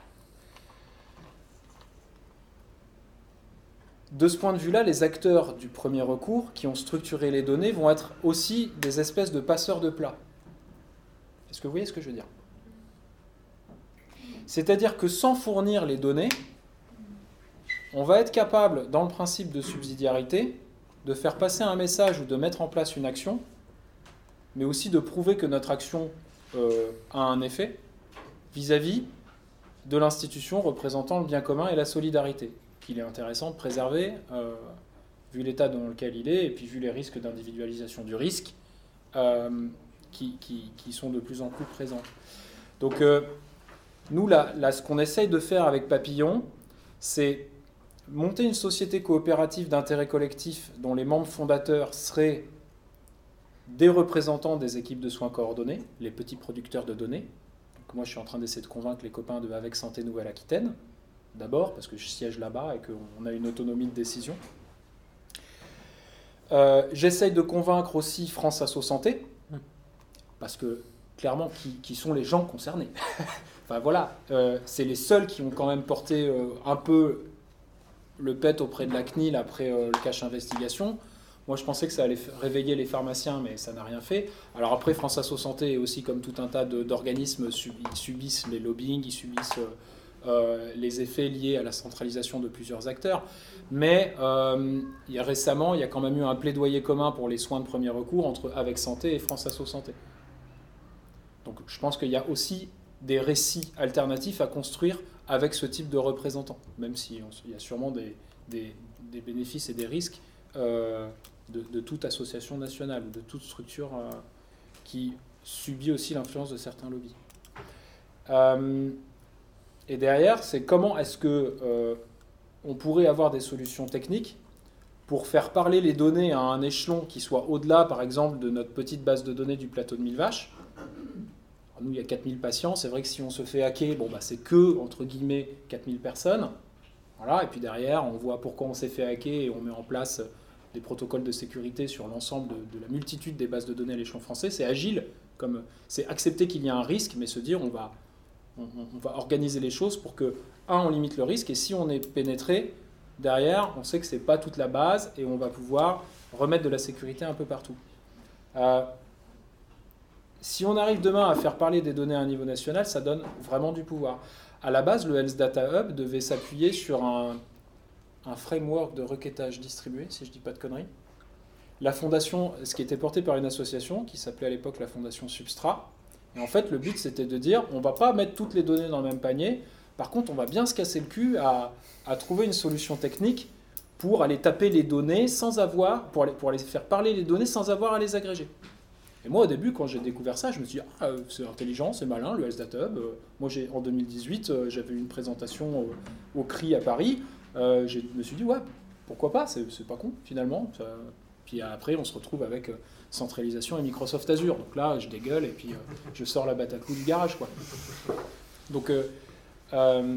De ce point de vue-là, les acteurs du premier recours qui ont structuré les données vont être aussi des espèces de passeurs de plats. Est-ce que vous voyez ce que je veux dire? C'est-à-dire que sans fournir les données, on va être capable, dans le principe de subsidiarité, de faire passer un message ou de mettre en place une action, mais aussi de prouver que notre action euh, a un effet vis-à-vis de l'institution représentant le bien commun et la solidarité, qu'il est intéressant de préserver, euh, vu l'état dans lequel il est, et puis vu les risques d'individualisation du risque, euh, qui, qui, qui sont de plus en plus présents. Donc, euh, nous, là, là, ce qu'on essaye de faire avec Papillon, c'est monter une société coopérative d'intérêt collectif dont les membres fondateurs seraient des représentants des équipes de soins coordonnés, les petits producteurs de données. Donc, moi, je suis en train d'essayer de convaincre les copains de Avec Santé Nouvelle-Aquitaine, d'abord, parce que je siège là-bas et qu'on a une autonomie de décision. Euh, j'essaye de convaincre aussi France Asso Santé, parce que, clairement, qui, qui sont les gens concernés. Enfin, voilà, euh, c'est les seuls qui ont quand même porté euh, un peu le pet auprès de la C N I L après euh, le cache investigation. Moi, je pensais que ça allait réveiller les pharmaciens, mais ça n'a rien fait. Alors après, France Asso Santé est aussi, comme tout un tas d'organismes, subissent les lobbying, ils subissent... Euh, Euh, les effets liés à la centralisation de plusieurs acteurs. Mais euh, il y a récemment, il y a quand même eu un plaidoyer commun pour les soins de premier recours entre Avec Santé et France Asso Santé. Donc je pense qu'il y a aussi des récits alternatifs à construire avec ce type de représentants, même s'il y a sûrement des, des, des bénéfices et des risques euh, de, de toute association nationale, de toute structure euh, qui subit aussi l'influence de certains lobbies. Euh, Et derrière, c'est comment est-ce que euh, on pourrait avoir des solutions techniques pour faire parler les données à un échelon qui soit au-delà, par exemple, de notre petite base de données du plateau de mille vaches. Alors nous, il y a quatre mille patients. C'est vrai que si on se fait hacker, bon, bah, c'est que, entre guillemets, quatre mille personnes. Voilà. Et puis derrière, on voit pourquoi on s'est fait hacker et on met en place des protocoles de sécurité sur l'ensemble de, de la multitude des bases de données à l'échelon français. C'est agile, comme c'est accepter qu'il y a un risque, mais se dire on va... On, on va organiser les choses pour que, un, on limite le risque, et si on est pénétré, derrière, on sait que ce n'est pas toute la base, et on va pouvoir remettre de la sécurité un peu partout. Euh, si on arrive demain à faire parler des données à un niveau national, ça donne vraiment du pouvoir. À la base, le Health Data Hub devait s'appuyer sur un, un framework de requêtage distribué, si je ne dis pas de conneries. La fondation, ce qui était porté par une association, qui s'appelait à l'époque la Fondation Substrat. Et en fait, le but, c'était de dire, on ne va pas mettre toutes les données dans le même panier. Par contre, on va bien se casser le cul à, à trouver une solution technique pour aller taper les données sans avoir, pour aller, pour aller faire parler les données sans avoir à les agréger. Et moi, au début, quand j'ai découvert ça, je me suis dit, ah, c'est intelligent, c'est malin, le Health Data Hub. Euh, moi, j'ai, en deux mille dix-huit, euh, j'avais une présentation au, au C R I à Paris. Euh, je me suis dit, ouais, pourquoi pas, c'est, c'est pas con, finalement. Ça... Puis après, on se retrouve avec euh, centralisation et Microsoft Azure. Donc là, je dégueule et puis euh, je sors la Bataclou du garage, quoi. Donc, il euh, euh,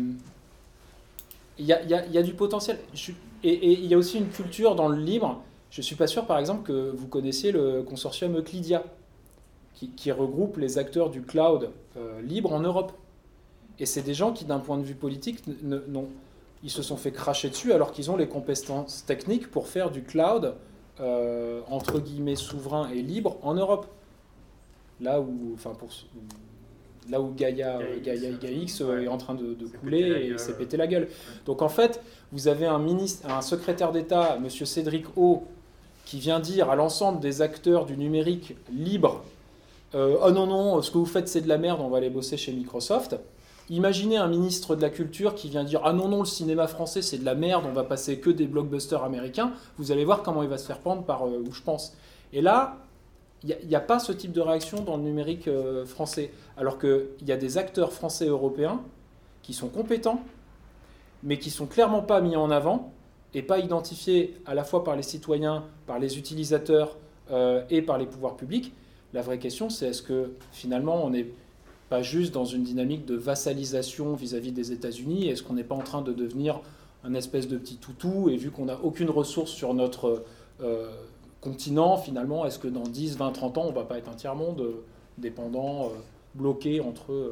y, a, y, a, y a du potentiel. Je suis... Et il y a aussi une culture dans le libre. Je ne suis pas sûr, par exemple, que vous connaissiez le consortium Euclidia, qui, qui regroupe les acteurs du cloud euh, libre en Europe. Et c'est des gens qui, d'un point de vue politique, ne, non, ils se sont fait cracher dessus alors qu'ils ont les compétences techniques pour faire du cloud, euh, entre guillemets, souverain et libre en Europe. Là où, enfin, pour, là où Gaia, Gaia, Gaia X ouais. est en train de, de couler et s'est pété la gueule. Ouais. Donc en fait, vous avez un, ministre, un secrétaire d'État, M. Cédric O, qui vient dire à l'ensemble des acteurs du numérique libre euh, « Oh non, non, ce que vous faites, c'est de la merde, on va aller bosser chez Microsoft ». Imaginez un ministre de la Culture qui vient dire « Ah non, non, le cinéma français, c'est de la merde, on va passer que des blockbusters américains ». Vous allez voir comment il va se faire prendre par euh, où je pense. Et là, il n'y a, a pas ce type de réaction dans le numérique euh, français. Alors qu'il y a des acteurs français et européens qui sont compétents, mais qui ne sont clairement pas mis en avant et pas identifiés à la fois par les citoyens, par les utilisateurs euh, et par les pouvoirs publics. La vraie question, c'est est-ce que finalement on n'est pas juste dans une dynamique de vassalisation vis-à-vis des États-Unis? Est-ce qu'on n'est pas en train de devenir un espèce de petit toutou? Et vu qu'on n'a aucune ressource sur notre euh, continent, finalement, est-ce que dans dix, vingt, trente ans, on ne va pas être un tiers-monde euh, dépendant, euh, bloqué entre euh,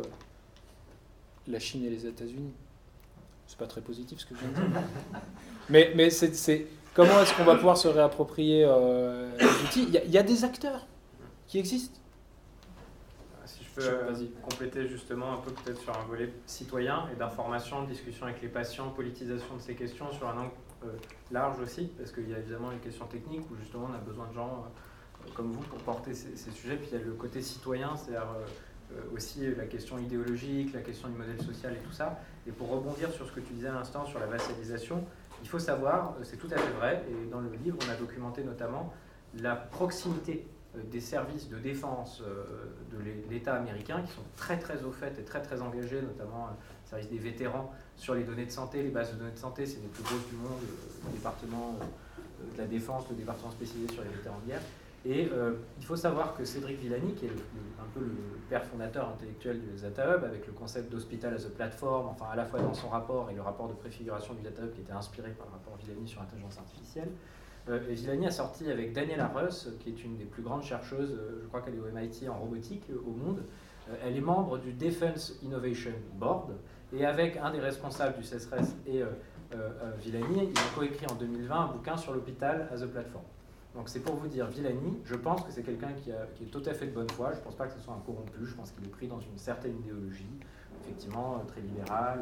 la Chine et les États-Unis? C'est pas très positif ce que je viens de dire. Mais, mais c'est, c'est, comment est-ce qu'on va pouvoir se réapproprier euh, les outils? Il y, a, il y a des acteurs qui existent. Si je peux euh, compléter justement un peu peut-être sur un volet citoyen et d'information, de discussion avec les patients, politisation de ces questions sur un angle euh, large aussi, parce qu'il y a évidemment les questions techniques où justement on a besoin de gens euh, comme vous pour porter ces, ces sujets. Puis il y a le côté citoyen, c'est-à-dire euh, Euh, aussi la question idéologique, la question du modèle social et tout ça. Et pour rebondir sur ce que tu disais à l'instant sur la vassalisation, il faut savoir, c'est tout à fait vrai, et dans le livre on a documenté notamment la proximité euh, des services de défense euh, de l'État américain qui sont très très au fait et très très engagés, notamment euh, le service des vétérans sur les données de santé. Les bases de données de santé, c'est les plus grosses du monde, euh, le département euh, de la défense, le département spécialisé sur les vétérans de guerre. Et euh, il faut savoir que Cédric Villani, qui est le, le, un peu le père fondateur intellectuel du Data Hub, avec le concept d'hospital as a platform, enfin à la fois dans son rapport et le rapport de préfiguration du Data Hub qui était inspiré par le rapport Villani sur l'intelligence artificielle, euh, et Villani a sorti avec Daniela Russ, qui est une des plus grandes chercheuses, euh, je crois qu'elle est au M I T en robotique euh, au monde. Euh, elle est membre du Defense Innovation Board, et avec un des responsables du C S R E S et euh, euh, Villani, ils ont coécrit en deux mille vingt un bouquin sur l'hôpital as a platform. Donc c'est pour vous dire, Villani, je pense que c'est quelqu'un qui, a, qui est tout à fait de bonne foi, je ne pense pas que ce soit un corrompu, je pense qu'il est pris dans une certaine idéologie, effectivement très libérale,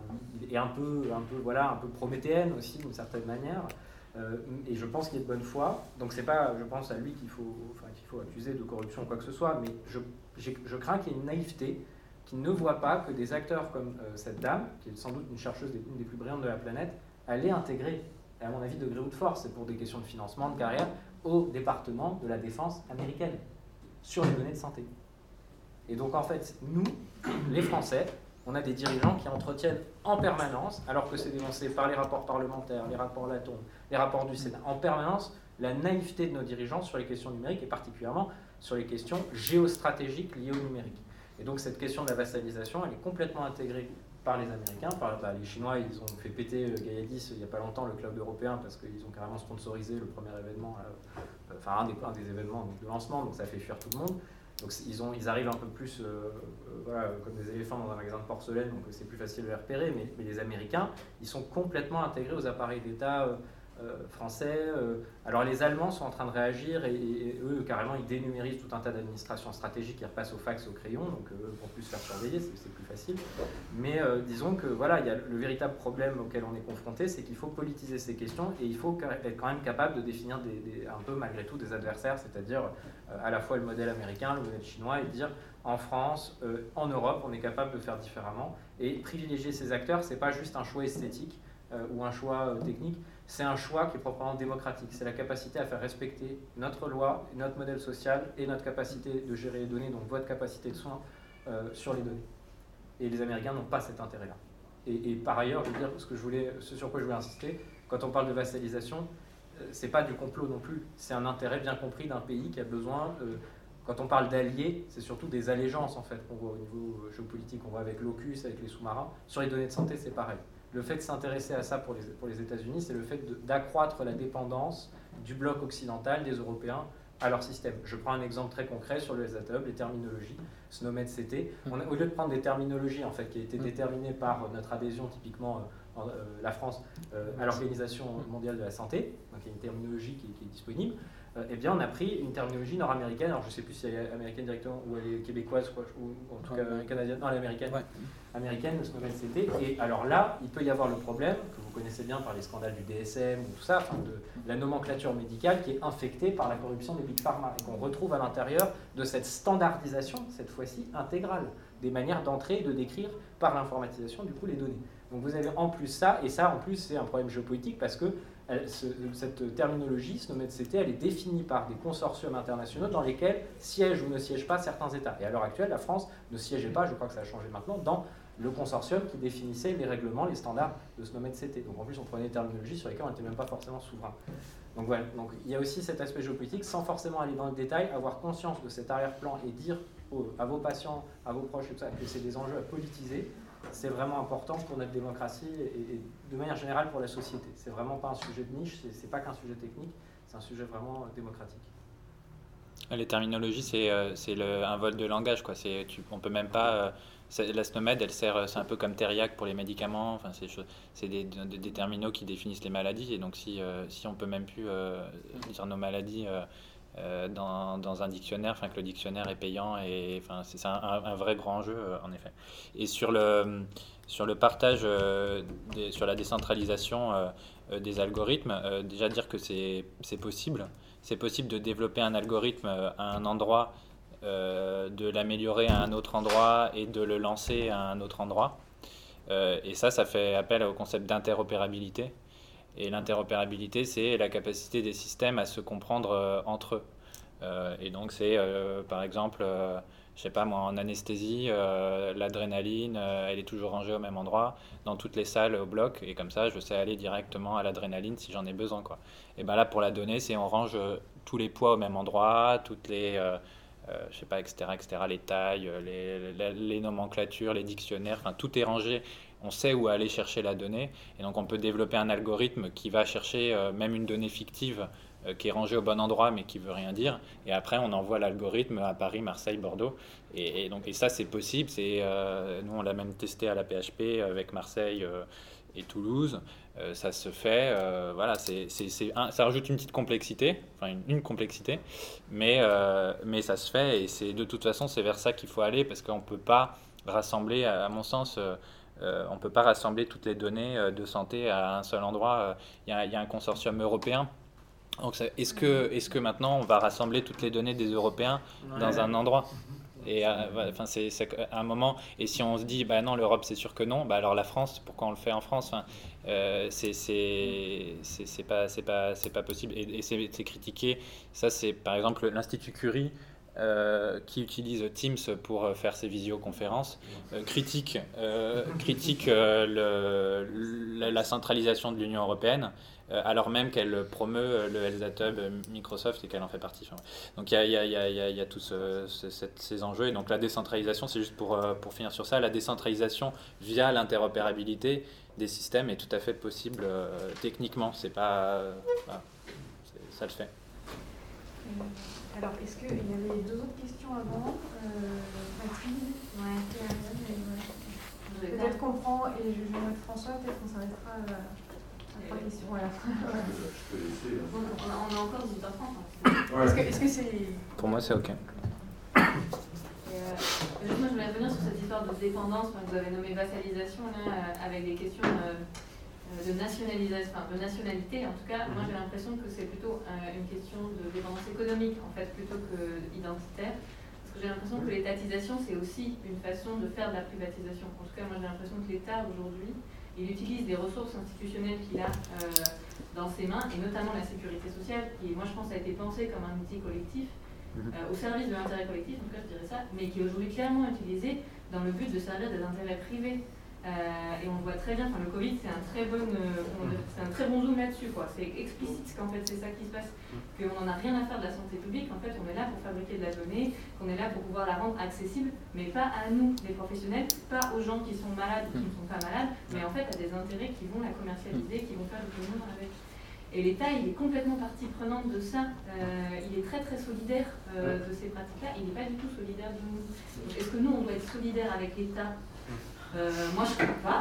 et un peu, un peu, voilà, un peu prométhéenne aussi d'une certaine manière, euh, et je pense qu'il est de bonne foi, donc c'est pas, je pense, à lui qu'il faut, enfin, qu'il faut accuser de corruption ou quoi que ce soit, mais je, je crains qu'il y ait une naïveté qui ne voit pas que des acteurs comme euh, cette dame, qui est sans doute une chercheuse des, une des plus brillantes de la planète, allait intégrer, et à mon avis, de gré ou de force, c'est pour des questions de financement, de carrière, au département de la défense américaine, sur les données de santé. Et donc, en fait, nous, les Français, on a des dirigeants qui entretiennent en permanence, alors que c'est dénoncé par les rapports parlementaires, les rapports Laton, les rapports du Sénat, en permanence, la naïveté de nos dirigeants sur les questions numériques, et particulièrement sur les questions géostratégiques liées au numérique. Et donc, cette question de la vassalisation, elle est complètement intégrée par les Américains, par bah, les Chinois. Ils ont fait péter euh, Gaia dix il n'y a pas longtemps, le cloud européen, parce qu'ils ont carrément sponsorisé le premier événement, euh, euh, enfin un des, un des événements donc, de lancement, donc ça fait fuir tout le monde. Donc ils, ont, ils arrivent un peu plus euh, euh, voilà, comme des éléphants dans un magasin de porcelaine, donc c'est plus facile de les repérer, mais, mais les Américains, ils sont complètement intégrés aux appareils d'État euh, euh, français. Euh. Alors les Allemands sont en train de réagir, et, et, et eux, carrément, ils dénumérisent tout un tas d'administrations stratégiques qui repassent au fax, au crayon, donc euh, pour plus se faire surveiller, c'est, c'est plus facile. Mais euh, disons que voilà, il y a le véritable problème auquel on est confronté, c'est qu'il faut politiser ces questions, et il faut être quand même capable de définir des, des, un peu malgré tout des adversaires, c'est-à-dire euh, à la fois le modèle américain, le modèle chinois, et dire en France, euh, en Europe, on est capable de faire différemment. Et privilégier ces acteurs, c'est pas juste un choix esthétique euh, ou un choix euh, technique, c'est un choix qui est proprement démocratique. C'est la capacité à faire respecter notre loi, notre modèle social et notre capacité de gérer les données, donc votre capacité de soin euh, sur les données. Et les Américains n'ont pas cet intérêt-là. Et, et par ailleurs, je veux dire, ce, que je voulais, ce sur quoi je voulais insister, quand on parle de vassalisation, euh, c'est pas du complot non plus. C'est un intérêt bien compris d'un pays qui a besoin... Euh, quand on parle d'alliés, c'est surtout des allégeances en fait qu'on voit au niveau géopolitique, on voit avec l'AUKUS, avec les sous-marins. Sur les données de santé, c'est pareil. Le fait de s'intéresser à ça pour les, pour les États-Unis, c'est le fait de, d'accroître la dépendance du bloc occidental, des Européens, à leur système. Je prends un exemple très concret sur le S A T U B, les terminologies, SNOMED C T. On a, au lieu de prendre des terminologies en fait, qui ont été déterminées par notre adhésion, typiquement euh, en, euh, la France, euh, à l'Organisation mondiale de la santé, donc il y a une terminologie qui, qui est disponible, euh, eh bien on a pris une terminologie nord-américaine, alors je ne sais plus si elle est américaine directement ou elle est québécoise, quoi, ou en tout cas Ouais. canadienne, non elle est américaine, Ouais. américaine, le SNOMED C T, et alors là, il peut y avoir le problème, que vous connaissez bien par les scandales du D S M ou tout ça, enfin, de la nomenclature médicale qui est infectée par la corruption des big pharma, et qu'on retrouve à l'intérieur de cette standardisation, cette fois-ci intégrale, des manières d'entrer et de décrire par l'informatisation du coup les données. Donc vous avez en plus ça, et ça en plus c'est un problème géopolitique parce que elle, ce, cette terminologie, SNOMED C T, elle est définie par des consortiums internationaux dans lesquels siègent ou ne siègent pas certains États. Et à l'heure actuelle, la France ne siégeait pas, je crois que ça a changé maintenant, dans le consortium qui définissait les règlements, les standards de SNOMED C T. Donc en plus on prenait des terminologies sur lesquelles on n'était même pas forcément souverain. Donc voilà, donc, il y a aussi cet aspect géopolitique, sans forcément aller dans le détail, avoir conscience de cet arrière-plan et dire aux, à vos patients, à vos proches et tout ça, que c'est des enjeux à politiser, c'est vraiment important pour notre démocratie et, et de manière générale pour la société. C'est vraiment pas un sujet de niche, c'est, c'est pas qu'un sujet technique, c'est un sujet vraiment démocratique. Les terminologies, c'est, euh, c'est le, un vol de langage, quoi. C'est, tu, on peut même pas... Euh, c'est, la SNOMED, elle sert, c'est un peu comme Teriac pour les médicaments, enfin, c'est, c'est des, des, des terminaux qui définissent les maladies, et donc si, euh, si on peut même plus euh, dire nos maladies euh, euh, dans, dans un dictionnaire, enfin que le dictionnaire est payant, et enfin, c'est, c'est un, un vrai grand enjeu, euh, en effet. Et sur le, sur le partage, euh, des, sur la décentralisation euh, euh, des algorithmes, euh, déjà dire que c'est, c'est possible. C'est possible de développer un algorithme à un endroit, euh, de l'améliorer à un autre endroit et de le lancer à un autre endroit. Euh, et ça, ça fait appel au concept d'interopérabilité. Et l'interopérabilité, c'est la capacité des systèmes à se comprendre euh, entre eux. Euh, et donc, c'est euh, par exemple, euh, je sais pas moi, en anesthésie, euh, l'adrénaline, euh, elle est toujours rangée au même endroit, dans toutes les salles au bloc, et comme ça, je sais aller directement à l'adrénaline si j'en ai besoin, quoi. Et ben là, pour la donnée, c'est on range euh, tous les poids au même endroit, toutes les, euh, euh, je sais pas, et cetera, et cetera, les tailles, les, les, les nomenclatures, les dictionnaires, enfin tout est rangé. On sait où aller chercher la donnée, et donc on peut développer un algorithme qui va chercher euh, même une donnée fictive euh, qui est rangée au bon endroit mais qui veut rien dire, et après on envoie l'algorithme à Paris, Marseille, Bordeaux, et, et donc et ça c'est possible. C'est euh, nous on l'a même testé à la P H P avec Marseille euh, et Toulouse. Euh, ça se fait, euh, voilà, c'est, c'est, c'est un, ça rajoute une petite complexité, enfin une, une complexité, mais euh, mais ça se fait, et c'est de toute façon c'est vers ça qu'il faut aller, parce qu'on peut pas rassembler, à, à mon sens. Euh, Euh, on ne peut pas rassembler toutes les données euh, de santé à un seul endroit. Il euh, y, y a un consortium européen. Donc, ça, est-ce que, est-ce que maintenant on va rassembler toutes les données des Européens dans un endroit ? Et euh, enfin, c'est, c'est à un moment. Et si on se dit, bah non, l'Europe, c'est sûr que non. Bah alors la France, pourquoi on le fait en France ? Enfin, euh, c'est, c'est, c'est, c'est pas, c'est pas, c'est pas possible. Et, et c'est, c'est critiqué. Ça, c'est par exemple l'Institut Curie. Euh, qui utilise Teams pour faire ses visioconférences, euh, critique, euh, critique euh, le, la, la centralisation de l'Union européenne, euh, alors même qu'elle promeut le S A T U B Microsoft et qu'elle en fait partie. Enfin, donc il y a, y a, y a, y a, y a tous ce, ce, ces enjeux. Et donc la décentralisation, c'est juste pour, pour finir sur ça, la décentralisation via l'interopérabilité des systèmes est tout à fait possible euh, techniquement. C'est pas, euh, voilà, c'est, ça le fait. Alors, est-ce qu'il y avait deux autres questions avant euh, Mathilde Ouais. et Ariane, ouais. Peut-être qu'on prend, et je vais mettre François, peut-être qu'on s'arrêtera à, à trois questions. Voilà. Je peux laisser. On a, on a encore dix-huit heures trente. Ouais. Est-ce que, est-ce que c'est... Pour moi, c'est OK. Et, euh, juste, moi, je voulais revenir sur cette histoire de dépendance, que vous avez nommé vassalisation, là, euh, avec des questions euh, de nationalisation, enfin, de nationalité. En tout cas, moi, j'ai l'impression que c'est plutôt euh, une question de dépendance économique, en fait, plutôt que identitaire. Parce que j'ai l'impression que l'étatisation, c'est aussi une façon de faire de la privatisation. En tout cas, moi, j'ai l'impression que l'État, aujourd'hui, il utilise des ressources institutionnelles qu'il a euh, dans ses mains, et notamment la sécurité sociale, qui, moi je pense, a été pensée comme un outil collectif, euh, au service de l'intérêt collectif, en tout cas je dirais ça, mais qui est aujourd'hui clairement utilisé dans le but de servir des intérêts privés. Euh, et on voit très bien, enfin le Covid c'est un très bon, euh, on, c'est un très bon zoom là-dessus, quoi. C'est explicite qu'en fait c'est ça qui se passe, qu'on n'en a rien à faire de la santé publique, en fait on est là pour fabriquer de la donnée, qu'on est là pour pouvoir la rendre accessible, mais pas à nous les professionnels, pas aux gens qui sont malades ou qui ne sont pas malades, mais en fait à des intérêts qui vont la commercialiser, qui vont faire du pognon avec. Et l'État, il est complètement partie prenante de ça. Euh, il est très très solidaire euh, de ces pratiques-là. Il n'est pas du tout solidaire de nous. Donc, est-ce que nous, on doit être solidaire avec l'État ? euh, Moi, je ne crois pas.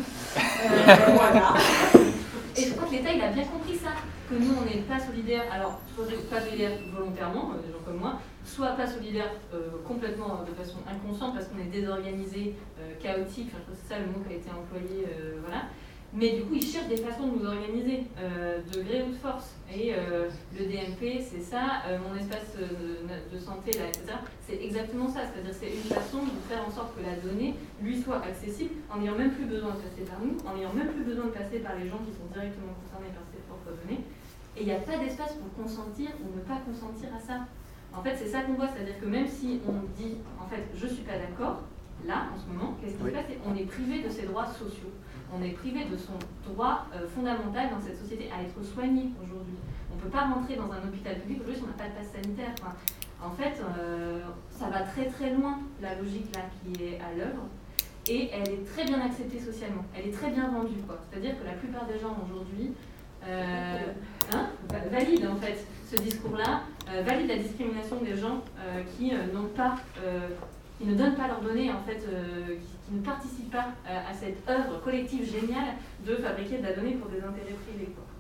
Euh, voilà. Et je crois que l'État, il a bien compris ça. Que nous, on n'est pas solidaire. Alors, pas solidaire volontairement, euh, des gens comme moi, soit pas solidaire euh, complètement de façon inconsciente parce qu'on est désorganisé, euh, chaotique. Enfin, je crois que c'est ça le mot qui a été employé. Euh, voilà. Mais du coup, ils cherchent des façons de nous organiser, euh, de gré ou de force. Et euh, le D M P, c'est ça, euh, mon espace de, de santé, là, et cetera, c'est exactement ça. C'est-à-dire c'est une façon de faire en sorte que la donnée lui soit accessible, en n'ayant même plus besoin de passer par nous, en n'ayant même plus besoin de passer par les gens qui sont directement concernés par ces propres données. Et il n'y a pas d'espace pour consentir ou ne pas consentir à ça. En fait, c'est ça qu'on voit, c'est-à-dire que même si on dit, en fait, je ne suis pas d'accord, là, en ce moment, qu'est-ce qui se passe ? On est privé de ses droits sociaux. On est privé de son droit euh, fondamental dans cette société à être soigné aujourd'hui. On ne peut pas rentrer dans un hôpital public aujourd'hui si on n'a pas de passe sanitaire. Enfin, en fait, euh, ça va très très loin, la logique là qui est à l'œuvre. Et elle est très bien acceptée socialement. Elle est très bien vendue, quoi. C'est-à-dire que la plupart des gens aujourd'hui euh, hein, valident en fait ce discours-là, euh, valident la discrimination des gens euh, qui euh, n'ont pas... Euh, qui ne donnent pas leurs données, en fait, euh, qui, qui ne participent pas euh, à cette œuvre collective géniale de fabriquer de la donnée pour des intérêts privés, quoi.